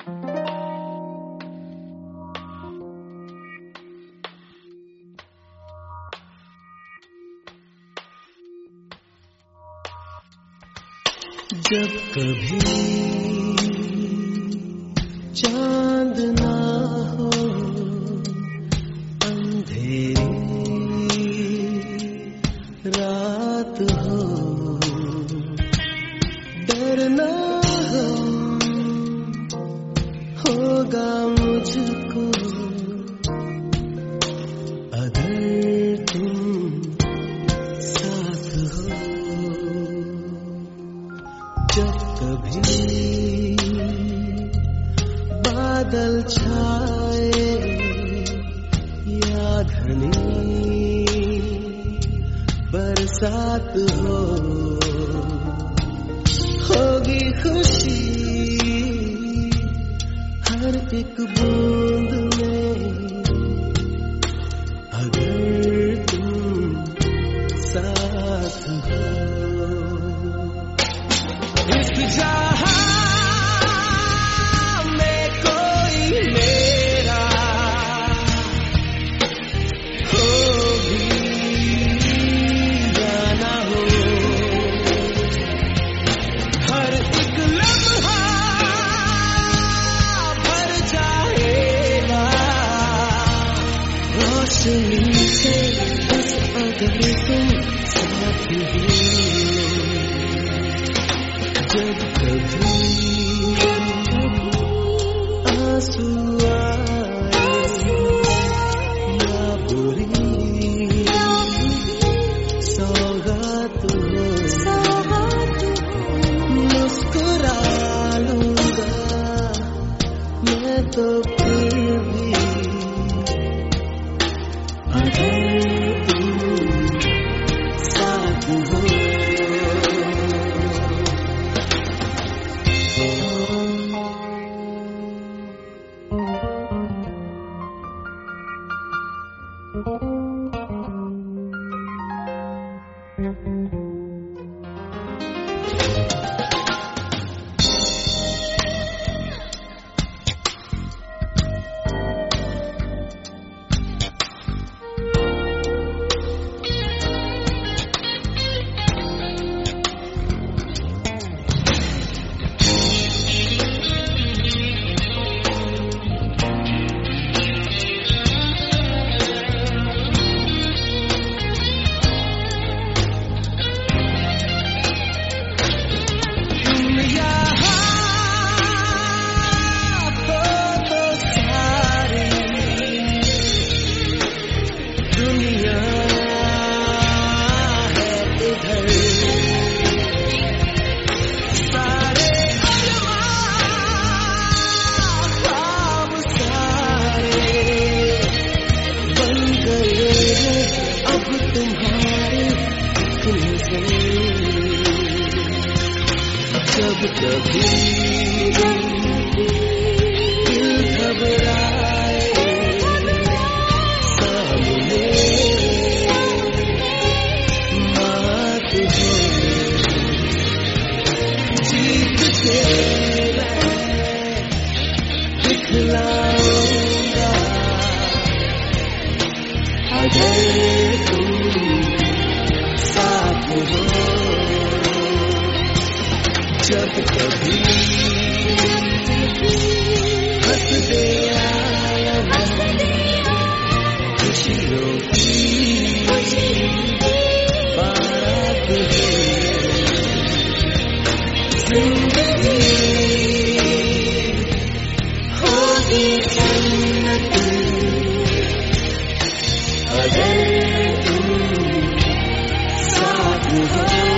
जब कभी चांद ना हो, अंधेरी रात हो, डरना होगा मुझको अगर तुम साथ हो। जब कभी बादल छाए या घनी बरसात हो, होगी खुशी हर एक बूंद में अगर तुम साथ हो। इस जहां में कोई मेरा हो भी या ना हो, हर एक लम्हा भर जाएगा रोशनी से, बस अगर तुम साथ हो। जब कभी आंसू आए या बुरी सौगात हो, मुस्कुरा लूंगा मैं तो फिर भी अगर तुम साथ हो। जब कभी दिल घबराए सामने मात हो, जीत के मैं दिखलाऊंगा अगर तुम साथ हो। जब कभी हंस दे खुशियों की बात है, जिंदगी होगी जन्नत अगर तुम साथ हो।